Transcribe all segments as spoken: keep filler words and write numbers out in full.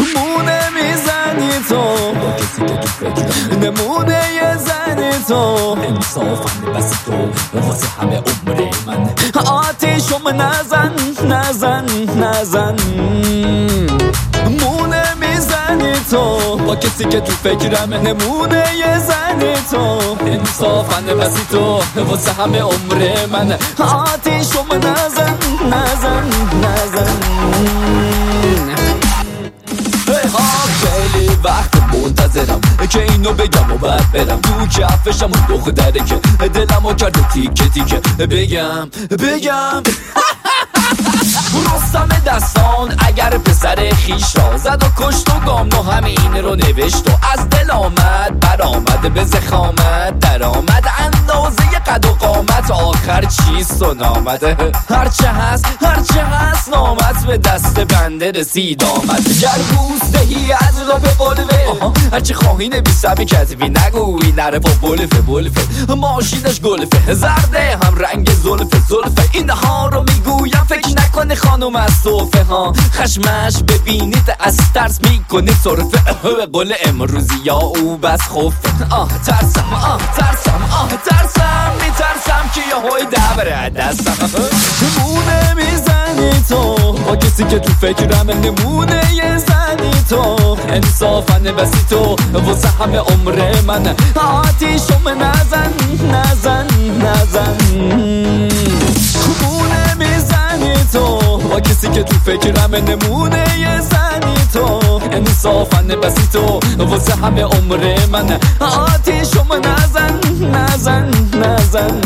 مونه میزنی تو با کسی که تو فکرم نمونه یه زنی تو انصافم بس تو واسه همه عمر من آتیشم نزن نزن نزن مونه میزنی تو با کسی که تو فکرم نمونه یه زنی تو انصافن بسی تو واسه همه عمر من آتیشم نزن نزن نزن خیلی وقت منتظرم که اینو بگم و بعد برم تو کفشم و دختره که دلمو کرده تیکه تیکه بگم بگم رستم دستان اگر پسر خیش را زد و کشت و گام و همین رو نوشت و از دل آمد برآمد به زخامت در آمد اندازه قد و قامت آخر چیست و نامده هرچه هست هرچه هست نامت به دست بنده رسید آمد گر بوس دهی از رو به بلوه هرچه خواهی نبیسم کتبی نگوی نره با بلفه بلفه ماشینش گلفه زرده هم رنگ زلفه زلفه اینها رو میگویم فکر نکنه خانم از صوفه ها خشمش ببینید از ترس میکنه صرفه به قول امروزی یا او بس خوفه آه ترسم آه ترسم آه ترسم میترسم که یه های دبره دستم نمونه میزنی تو با کسی که تو فکرم نمونه یه زنی تو انصافن بسی تو واسه همه عمر من آتیشم نزن نزن نزن نمونه میزنی تو با کسی که تو فکرم نمونه یه زنی تو انصافن بسی تو واسه همه عمر من آتیشم نزن نزن نزن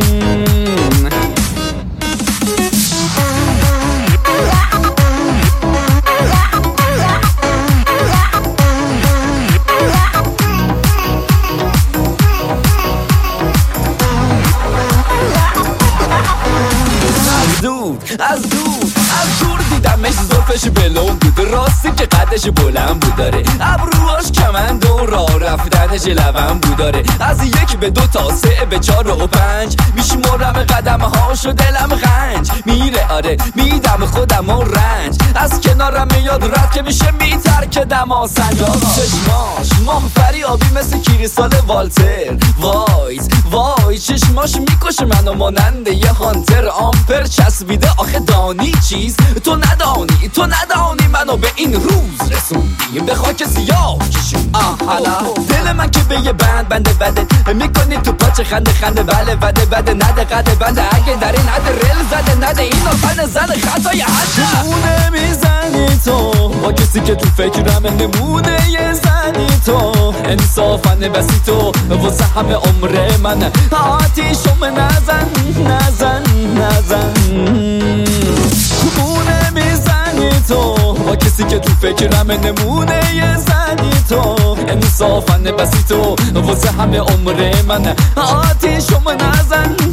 از دور از دور دیدمش زلفش بلون بود راستی که قدش بلند بود داره ابروهاش کمند و راه رفتنش لبن بود داره از یک به دو تا سه به چار و پنج میشمرم قدم هاشو دلم غنج میره آره میدم خودم و رنج از کنارم میاد رد که میشه میترکدم آسنجا چشماش ماه فریابی مثل کریستال والتر وایز وای چشماش میکشه منو مانند یه هانتر آمپر چسبیده آخه دانی چیز تو ندانی تو ندانی منو به این روز رسوندی به خاک سیاه کشون آه حالا دل من که به یه بند بنده بده میکنی تو پاچه خنده خنده بله بده بده نده قده بنده اگه در این حد رل زده نده اینو فن زن خطای حده نمونه میزنی تو با کسی که تو فکرم نمونه یه زنی تو انصافن بسی تو واسه همه عمر من آتیشم نزن نزن نزن نمونه میزنی تو با کسی که تو فکرم نمونه یه زنی تو انصافن بسی تو واسه همه عمر من آتیشم نزن